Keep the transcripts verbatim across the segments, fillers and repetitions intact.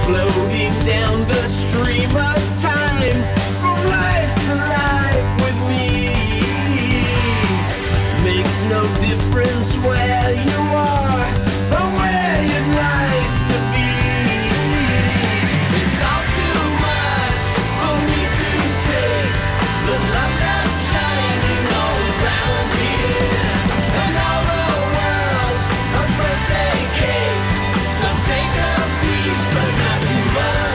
floating down the stream of time, from life to life with me. Makes no difference where you are or where you'd like to be. It's all too much for me to take, the love that's shining all around here, and all the world's a birthday cake. So take a piece, but not too much.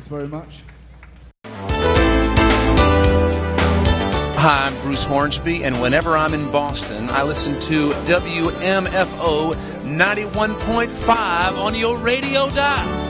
Thanks very much. Hi, I'm Bruce Hornsby, and whenever I'm in Boston, I listen to W M F O ninety-one point five on your radio dial.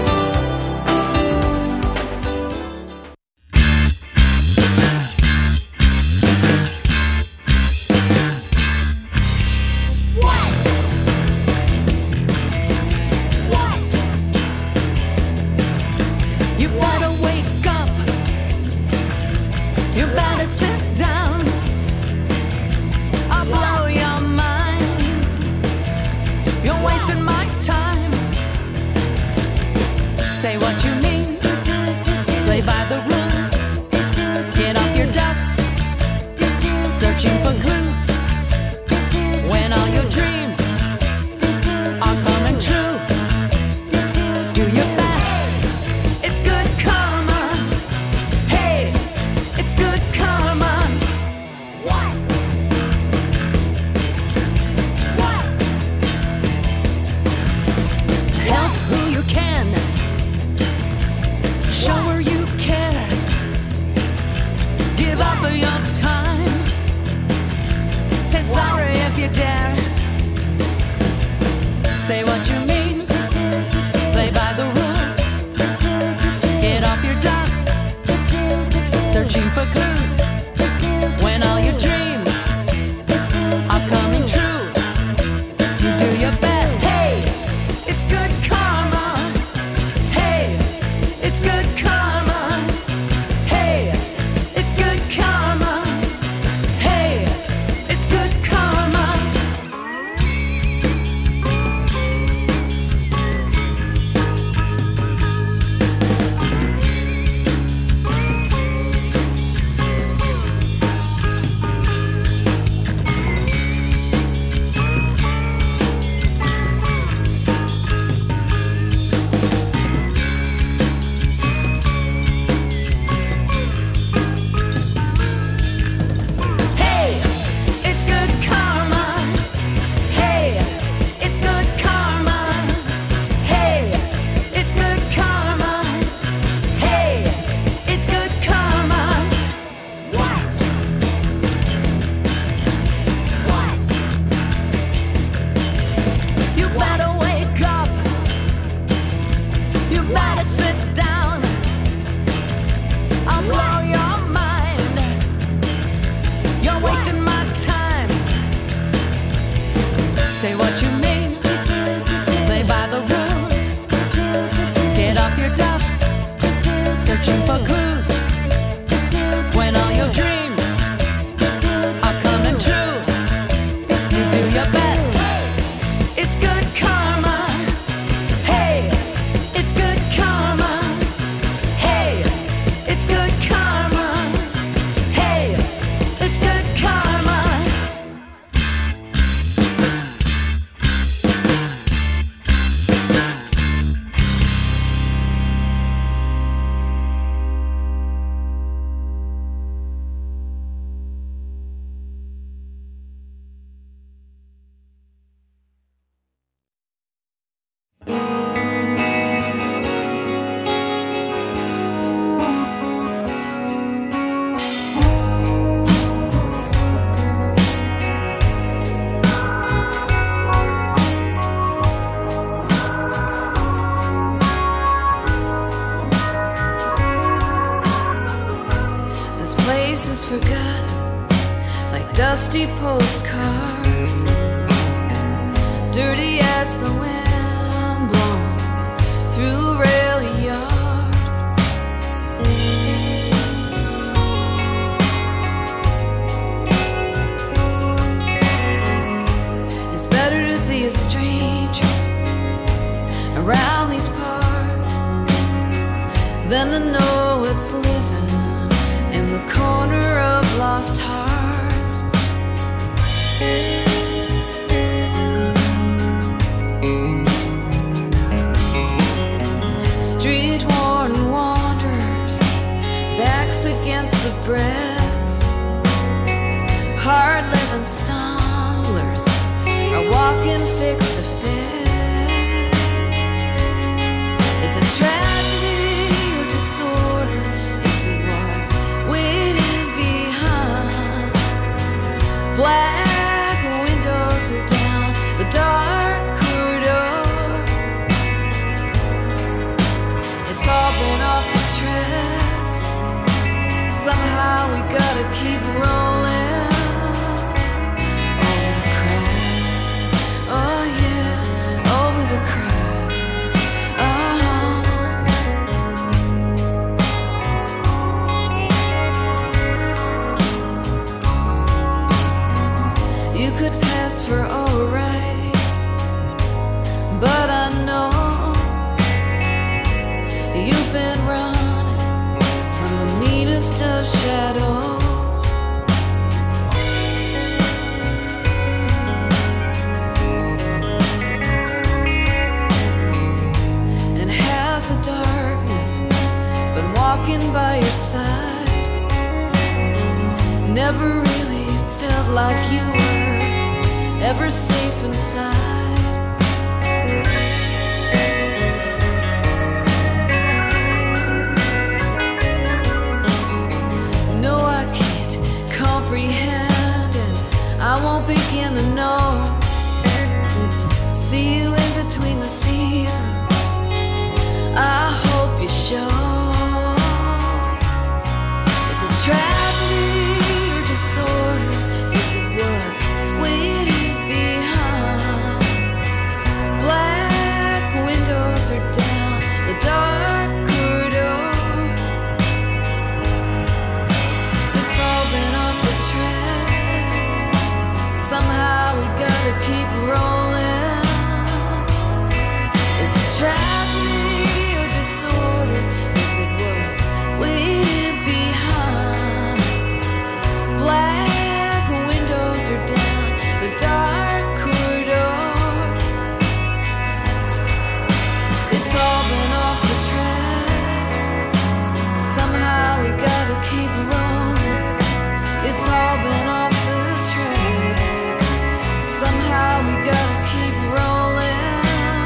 Is forgotten like dusty postcards, dirty as the wind blown through a rail yard. It's better to be a stranger around these parts than to know it's living in the corner of lost hearts. Street worn wanderers, backs against the breast, hard living stumblers are walking fixed to fence. It's a tragedy or Somehow we gotta keep rolling over the cracks. Oh yeah, over the cracks. Uh-huh. You could pass for alright, but I know you've been running from the meanest of shadows. And has the darkness been walking by your side? Never really felt like you were ever safe inside. Comprehend, and I won't begin to know. See you in between the seasons, I hope you show. Is it tragedy or disorder? Is it what's waiting behind? Black windows are down the dark corridors. It's all been off the tracks. Somehow we gotta keep rolling. Is it tragedy or disorder? Is it what's waiting behind? Black windows are down the dark corridors. It's all been off the tracks. Somehow we gotta keep rolling. It's all been off the tracks. Somehow we gotta keep rolling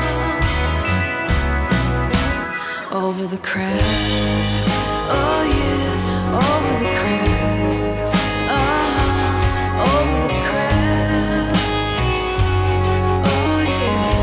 over the cracks. Oh yeah, over the cracks. Uh-huh, over the cracks. Oh yeah.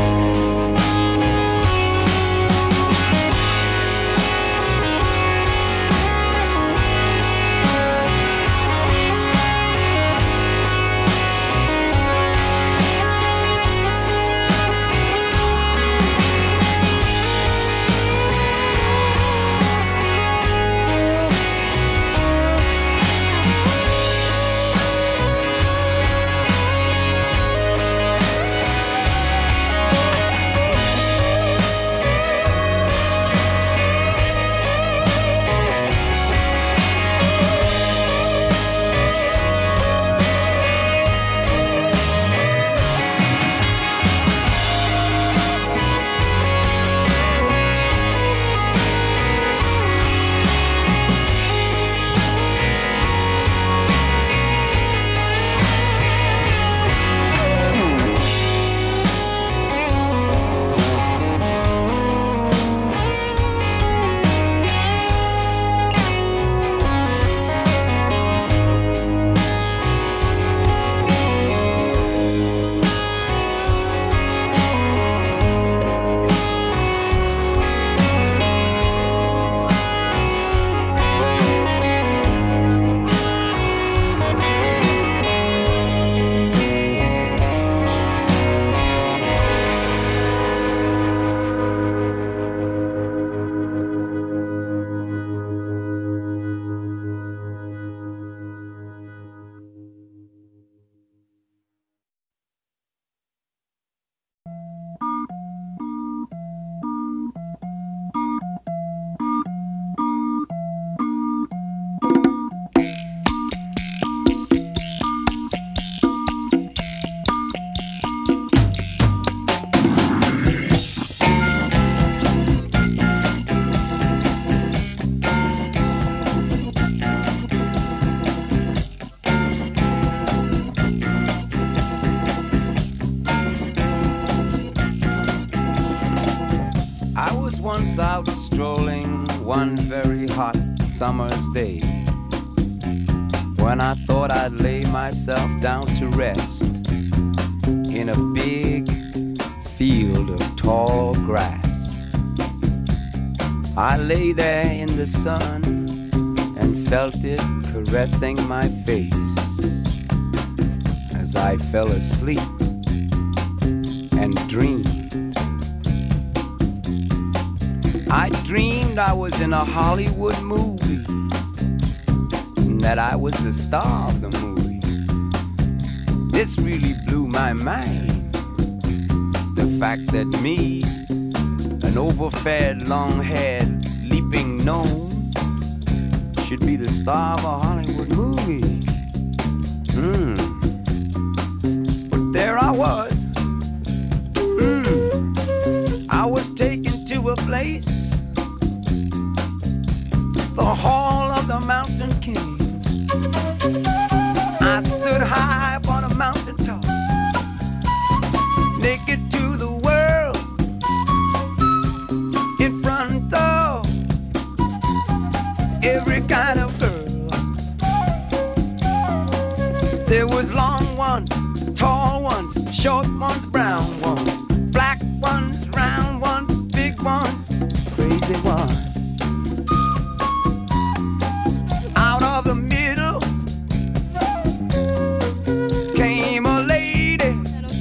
once out strolling one very hot summer's day, when I thought I'd lay myself down to rest in a big field of tall grass. I lay there in the sun and felt it caressing my face as I fell asleep and dreamed. I dreamed I was in a Hollywood movie, and that I was the star of the movie. This really blew my mind, the fact that me, an overfed, long-haired, leaping gnome, should be the star of a Hollywood movie. Hmm. But there I was. Hmm. I was taken to a place, the Hall of the Mountain King. I stood high upon a mountain top, naked to the world, in front of every kind of girl. There was long ones, tall ones, short ones, brown ones, black ones, round ones, big ones, crazy ones. Out of the middle came a lady.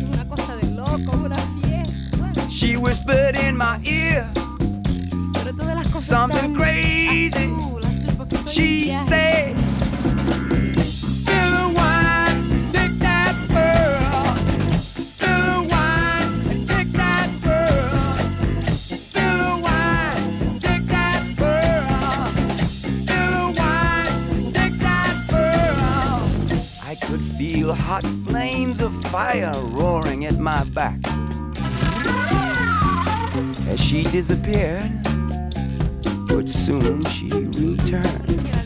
She whispered in my ear something crazy. She said, spill the wine, take that pearl. Spill the wine and take that pearl. Spill the wine, take that pearl. Spill the wine, take that pearl. I could feel hot flames of fire roaring at my back as she disappeared, but soon she returned.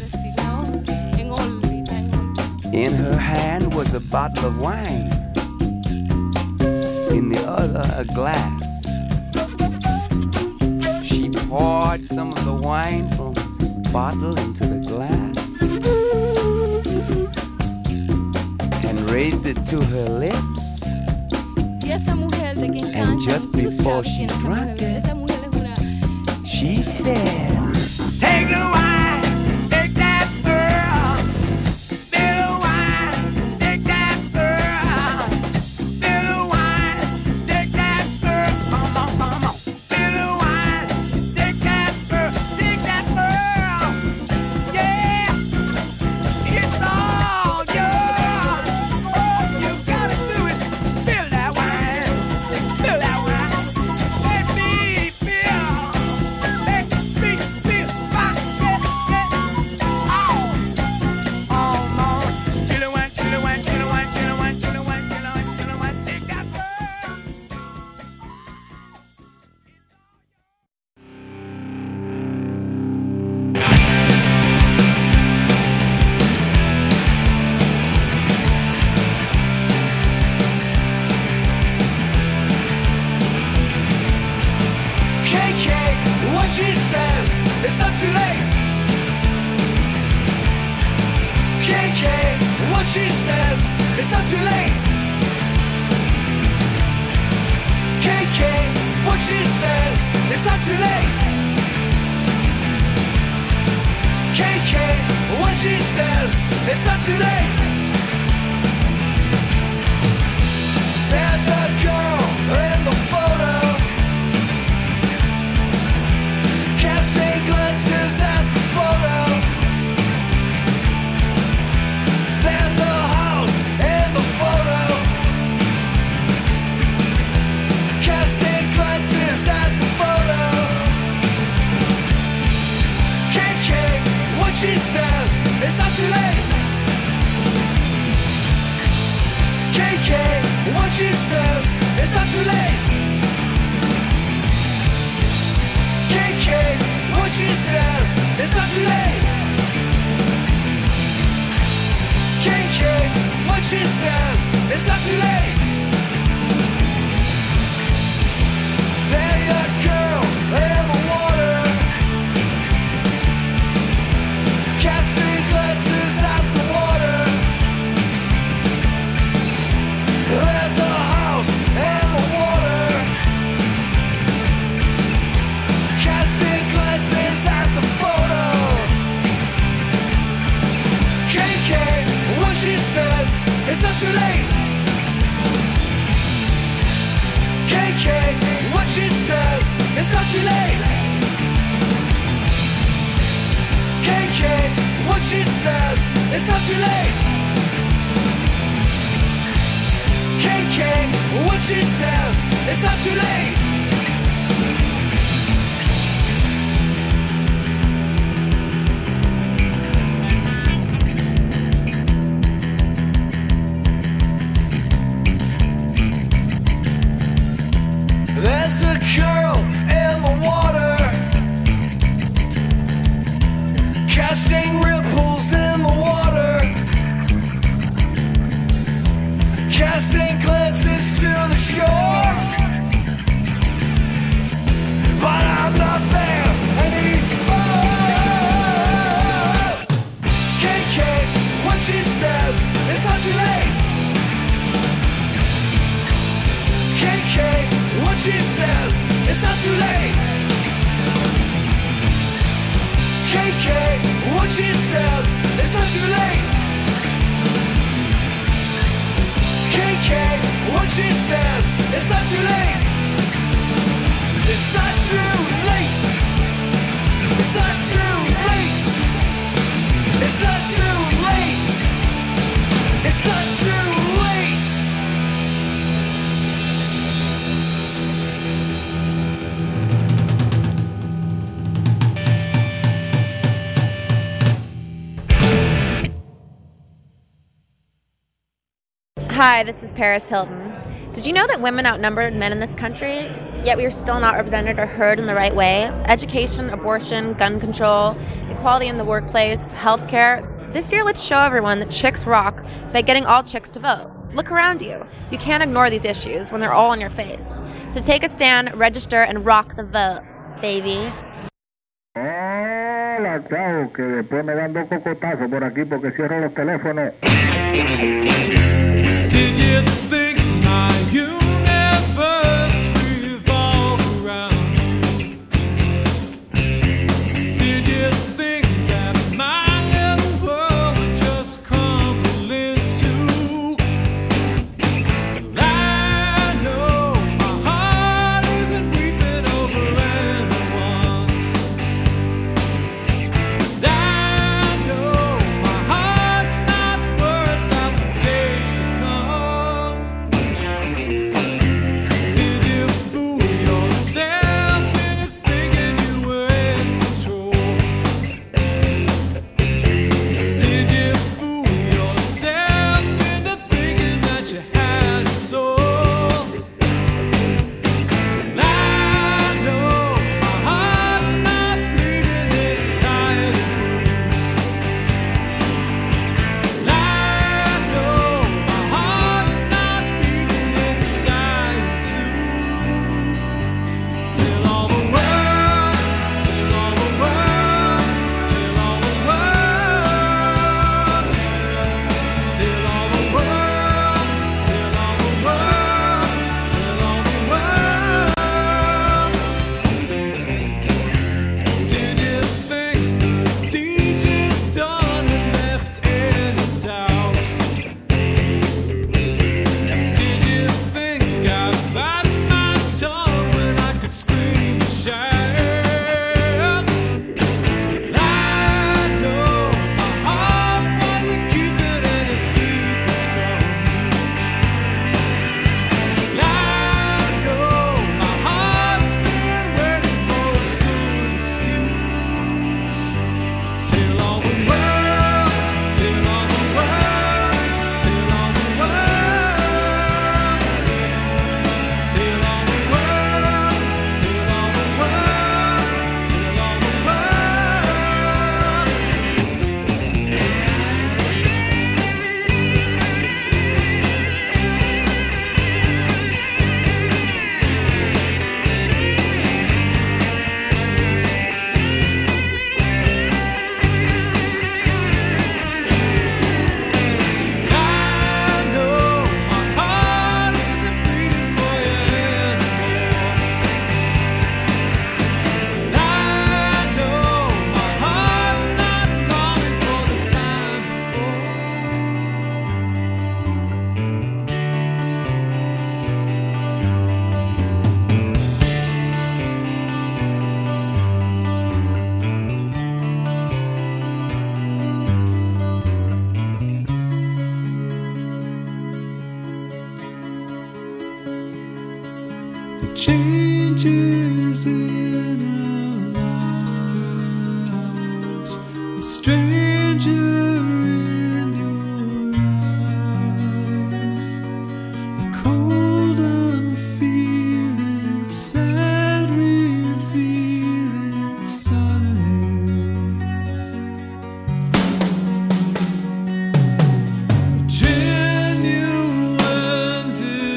In her hand was a bottle of wine, in the other a glass. She poured some of the wine from the bottle into the glass and raised it to her lips. And just before she drank it, she said, take the wine, take that pearl. Spill the wine, take that pearl. Spill the wine, take that pearl. Come on, come on. Spill the wine, take that pearl, take that pearl. Yeah, it's all yours. You gotta do it. Spill that wine, spill that wine. Let me feel. Let me feel. Oh, oh no. Spill the wine, spill the wine, spill the wine, spill the wine, spill the wine, spill the wine, spill the wine. Take that pearl. K K, what she says, it's not too late. K K, what she says, it's not too late. K K, what she says, it's not too late. K K, what she says, it's not too late. There's a girl in the photo, casting glances at the photo. There's a house in the photo, casting glances at the photo. K K, what she says, it's not too late. K K, what she says, it's not too late. K K, what she says, it's not too late. K K, what she says, it's not too late. There's a girl in the water, casting glances at the water. There's a house in the water, casting glances at the photo. it's not too late. K K, what she says, it's not too late. K K, what she says, it's not too late. K K, what she says, it's not too late. There's a girl in the water, casting ripples in the water, casting glances to the shore. But I'm not there anymore. K K, what she says, it's not too late. K K, what she says, it's not too late. K K, what she says, it's not too late. K K, what she says, it's not too late. It's not too late. It's not too late. It's not too late. It's not too late. Hi, this is Paris Hilton. Did you know that women outnumbered men in this country, yet we are still not represented or heard in the right way? Education, abortion, gun control, equality in the workplace, healthcare. This year, let's show everyone that chicks rock by getting all chicks to vote. Look around you. You can't ignore these issues when they're all in your face. So take a stand, register, and rock the vote, baby. Hola, chao, que después me dan dos cocotazos por aquí porque cierro los teléfonos. Did you think my universe revolved around you? Did you think that my little world would just crumble into? Well, I know my heart isn't weeping over anyone. And I know my heart's not worth out the days to come. changes in our lives. A stranger in your eyes. The cold unfeeling, sad revealing signs. A genuine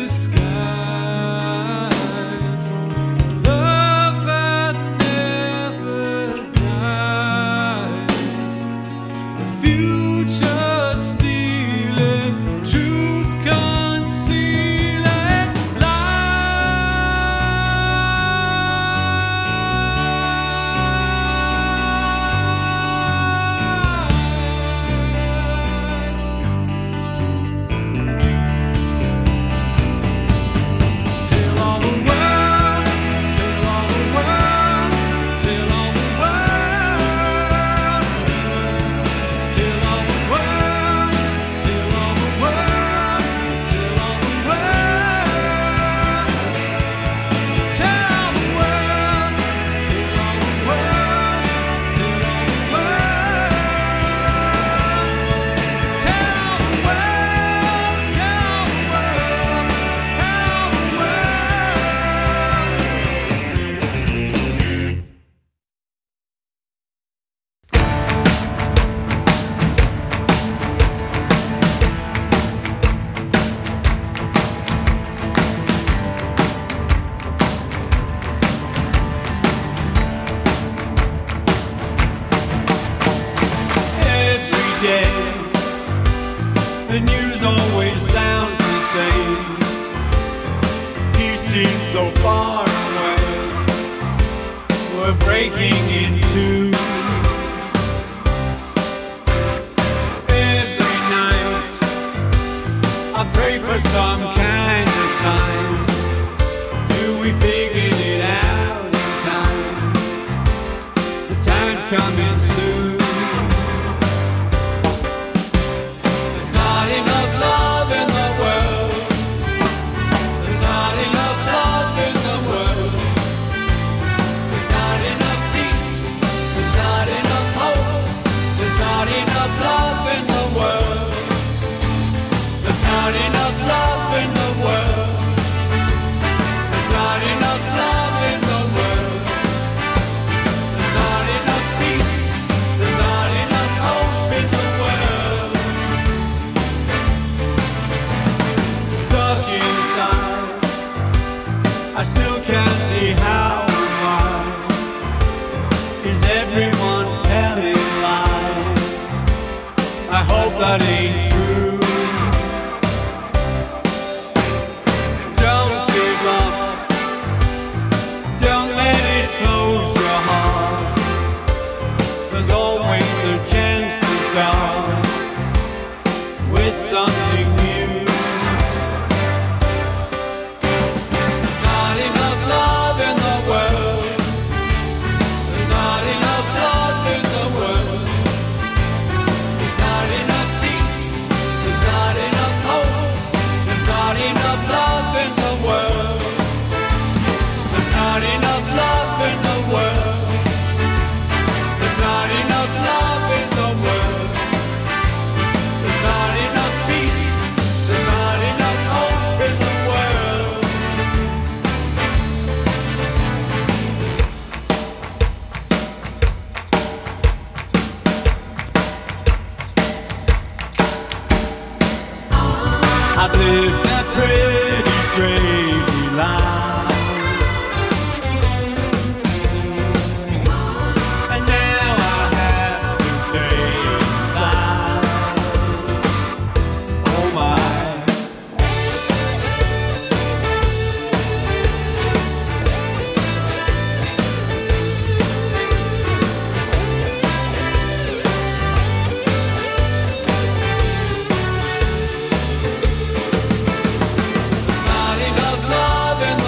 disguise. Love that never dies. The future stealing, truth concealing lies. Tell all the world, tell all the world, tell all the world. Tell all the world, tell all the world, tell all the world. Tell all the world, tell all the world, tell all the world. Tell all the world, tell the world, tell the world. Every day, the news always sounds the same. He seems so far away. We're breaking into. Every night, I pray for some kind of sign. Do we figure it out in time? The time's coming soon. There's not enough love in the world. There's not enough love in the world. There's not enough peace. There's not enough hope. There's not enough love in the world. There's not enough love in the world. There's not enough love in the world. There's not enough peace. There's not enough hope in the world. Stuck inside, I still can't see how and why. Is everyone telling lies? I hope that ain't true. Don't give up. Don't let it close your heart. There's always a chance to start with something new. There's not enough love in the world. There's not enough love in the world. There's not enough peace. There's not enough hope. There's not enough love in the world. There's not enough love in the world. There's not enough love in the world. There's not enough peace. There's not enough hope in the world. I've lived a pretty crazy life, and now I have to stay inside. Oh my. There's not enough love in the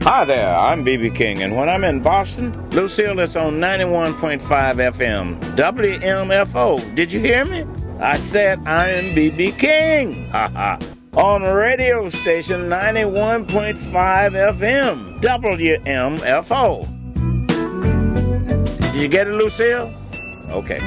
Hi there, I'm B B King, and when I'm in Boston, Lucille is on ninety-one point five F M, W M F O. Did you hear me? I said I am B B King. Ha ha. On radio station ninety-one point five F M, W M F O. Did you get it, Lucille? Okay.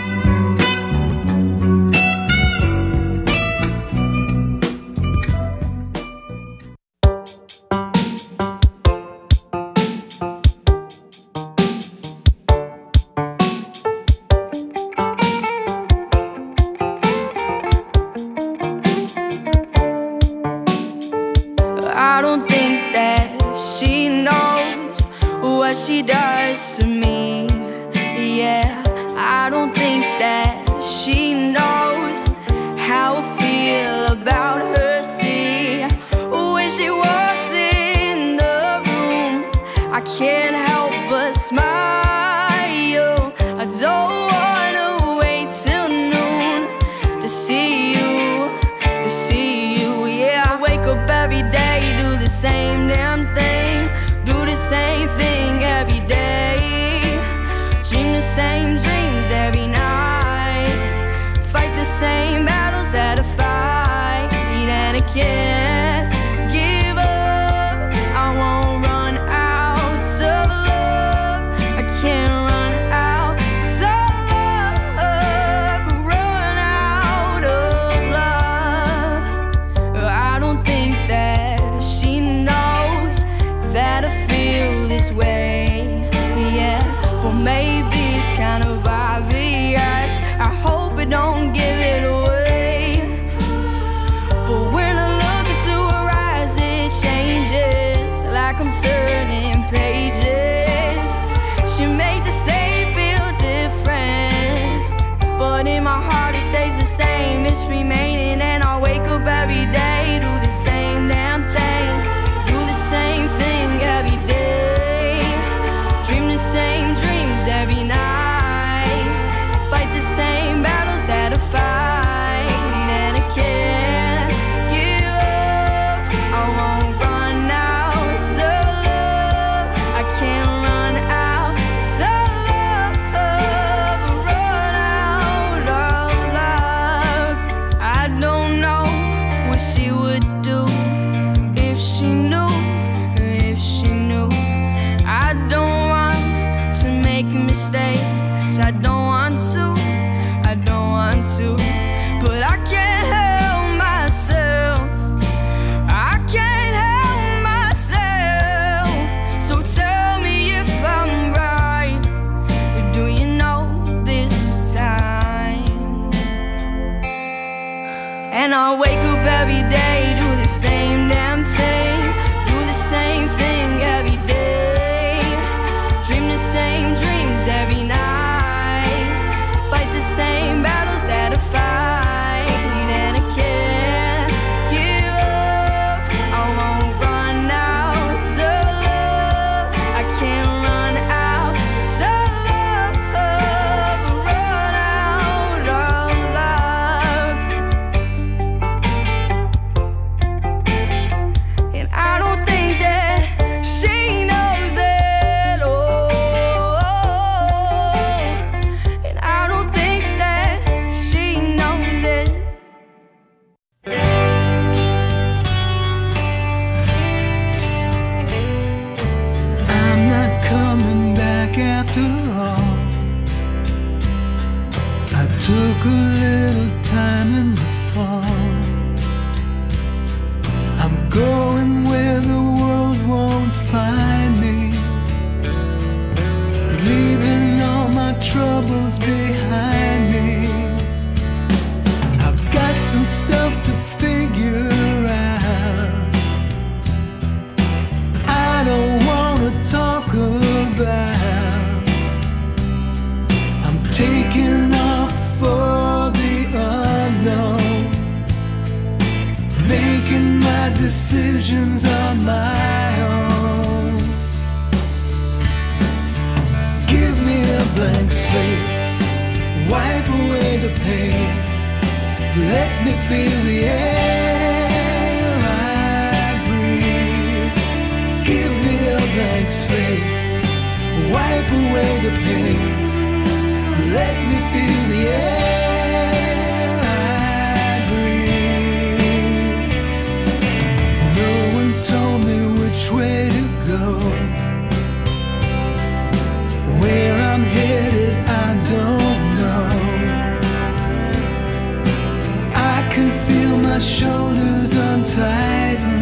I don't think that she knows what she does to me. Yeah, I don't think that she knows how I feel about her. See, when she walks in the room, I can't help but smile. I don't wanna wait till noon to see you, to see you. Yeah, I wake up every day, do the same damn thing, do the same thing every day, dream the same dreams every night, fight the same battles that I fight, and I can't give up. I won't run out of love. I can't run out of love. Run out of love. I don't think that she knows that I feel this way. Yeah, but maybe it's kind of obvious. I hope I don't give it away. But when I look into her eyes, it changes, like I'm turning pages. She made the same feel different, but in my heart it stays the same. It's remaining, and I wake up every day, do the same damn thing, do the same thing every day, dream the same dreams every night, fight the same battles that I fight, and I can't give up. I won't run out of love. I can't run out of love. Run out of love. I don't know what she would do if she knew, if she knew. I don't want to make mistakes. I don't want to, I don't want to, but I can't help myself. I can't help myself. So tell me if I'm right. Do you know this time? And I wake up every day, do the same damn thing, do the same thing every day, dream the same dreams every night, fight the same battles that I fight, and I can't give up. I won't run out of love. I can't run out of love. Run out of love. And I don't think that she knows it all. And I don't think that she knows it. I'm not coming back after all. I took a little time in the fall. I'm going where the world won't find me, leaving all my troubles behind me. I've got some stuff to figure out. I don't wanna talk about. I'm taking off for the unknown, making my decisions on my own. Give me a blank slate, wipe away the pain, let me feel the air I breathe. Give me a shoulders untighten.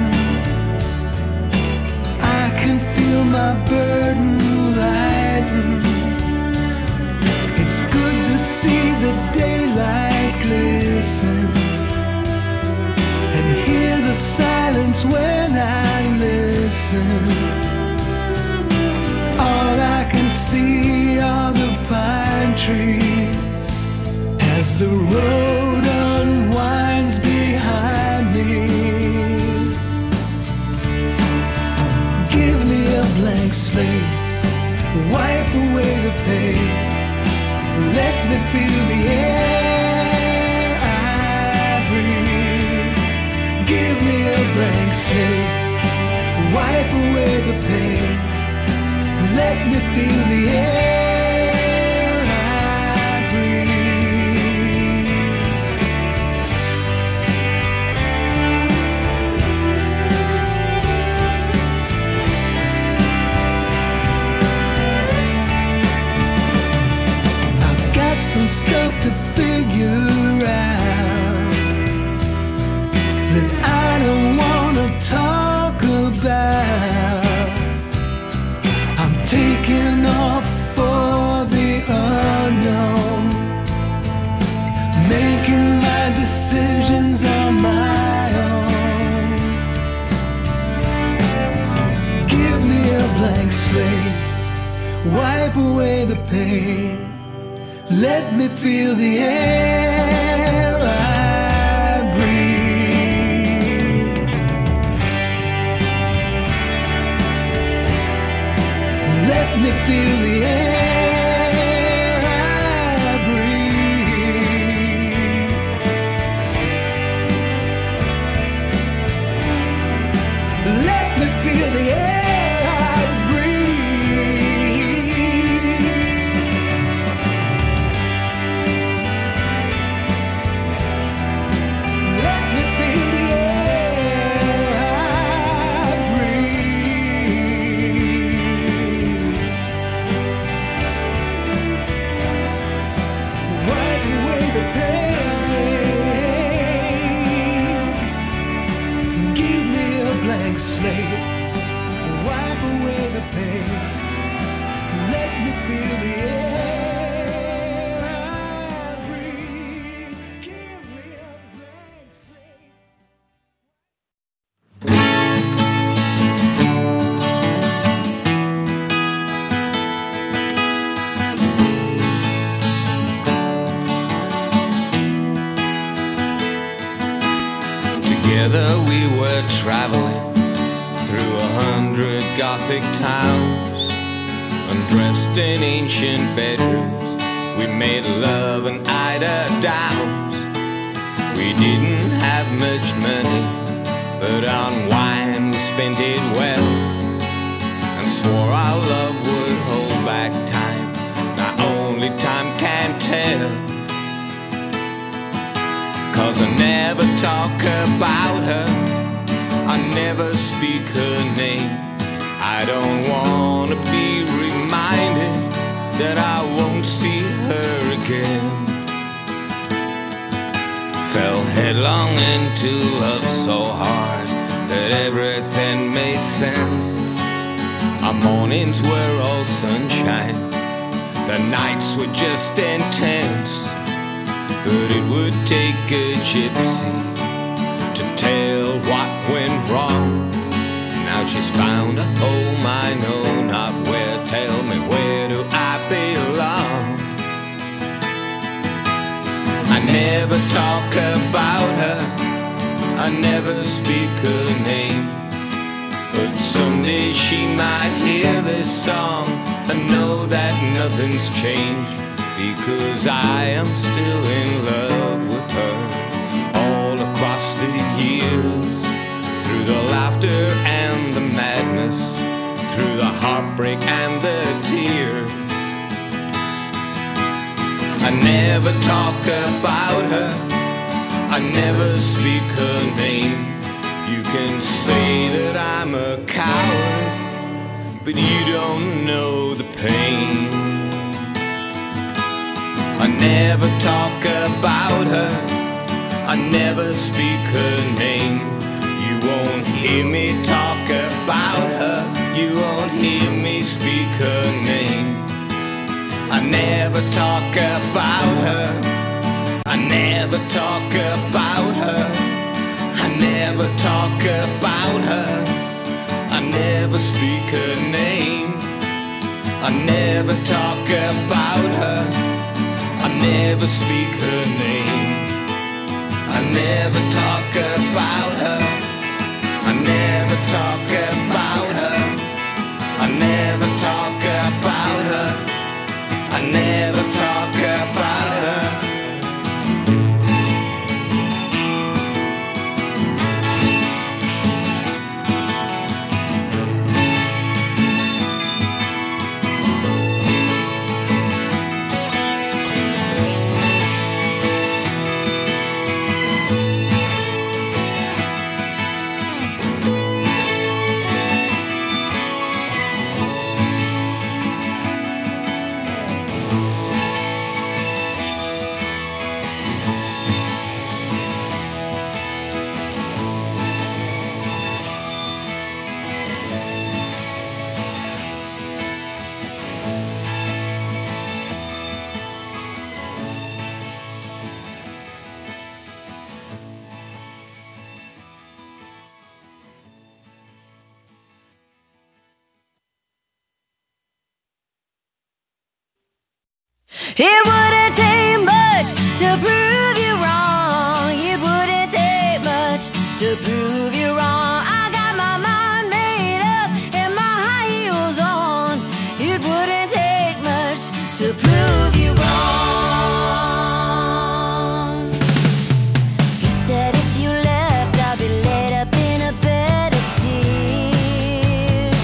I can feel my burden lighten. It's good to see the daylight glisten and hear the silence when I listen. All I can see are the pine trees as the road unwinds behind me. Give me a blank slate, wipe away the pain. Let me feel the air I breathe. Give me a blank slate, wipe away the pain. Let me feel the air I breathe. I've got some stuff to figure out that I don't wanna talk about. I'm taking off for the unknown, making my decisions on my own. Give me a blank slate, wipe away the pain. Let me feel the air I breathe. Let me feel the air I breathe. Let me feel the air I breathe. Let me feel the air I breathe. Wipe away the pain. Give me a blank slate, wipe away the pain. Let me feel the air I breathe. Give me a blank slate. Together we were traveling through a hundred Gothic towns, undressed in ancient bedrooms. We made love and eider downs. We didn't have much money, but on wine we spent it well, and swore our love would hold back time. Now only time can tell. Cause I never talk about her, I never speak her name. I don't wanna be reminded that I won't see her again. Fell headlong into love so hard that everything made sense. Our mornings were all sunshine, the nights were just intense. But it would take a gypsy to tell what went wrong. Now she's found a home I know not where. Tell me, where do I belong? I never talk about her, I never speak her name. But someday she might hear this song and know that nothing's changed. Because I am still in love with her. All across the years, through the laughter and the madness, through the heartbreak and the tears. I never talk about her, I never speak her name. You can say that I'm a coward, but you don't know the pain. I never talk about her, I I never speak her name. You won't hear me talk about her. You won't hear me speak her name. I never talk about her. I never talk about her. I never talk about her. I never speak her name. I never talk about her. I never speak her name. I never talk about her. I never talk about her. I never talk about her. I never talk about her. It wouldn't take much to prove you wrong. It wouldn't take much to prove you wrong. I got my mind made up and my high heels on. It wouldn't take much to prove you wrong. You said if you left, I'd be laid up in a bed of tears.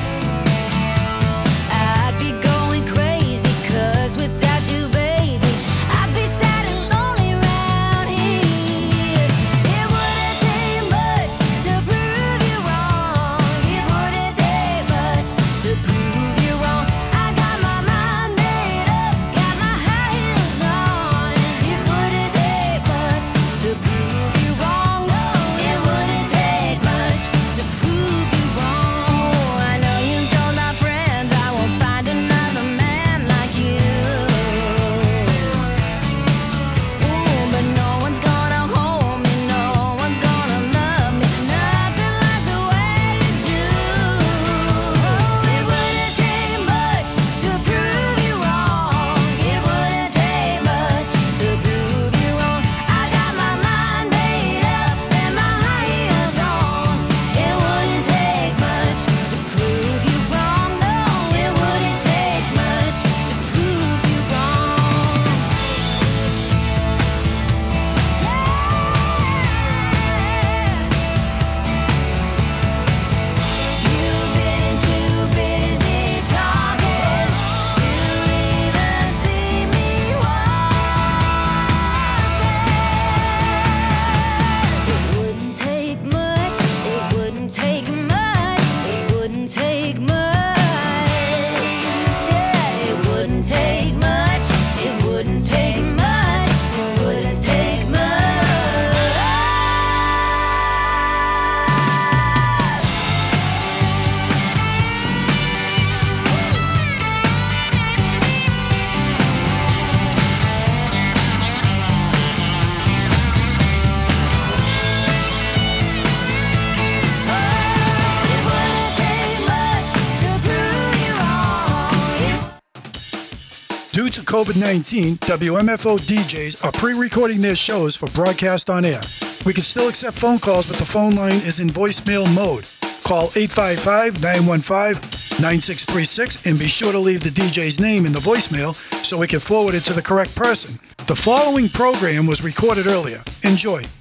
I'd be going crazy, 'cause without you, baby, I'd be sad and lonely round here. It wouldn't take much to prove you wrong. It wouldn't take much to prove you wrong. I got my mind made up, got my high heels on. It wouldn't take much to prove you wrong. No, it wouldn't take much to prove you wrong. I know you told my friends I won't find another man like you. Ooh, but no one's gonna hold me, no one's gonna love me, nothing like the way you do. Oh, it wouldn't take much to prove you wrong. It wouldn't take much to prove you wrong. I got my mind made up and my high heels on. It wouldn't take much to prove you wrong. No, it wouldn't take much to prove you wrong. You've been too busy talking to even see me walking. It wouldn't take much, it wouldn't take much, it wouldn't take much. Yeah, it wouldn't take much, it wouldn't take much, it wouldn't take much. It wouldn't take much to prove you wrong. Due to COVID nineteen, W M F O D Js are pre-recording their shows for broadcast on air. We can still accept phone calls, but the phone line is in voicemail mode. Call eight five five, nine one five, nine six three six and be sure to leave the D J's name in the voicemail so we can forward it to the correct person. The following program was recorded earlier. Enjoy.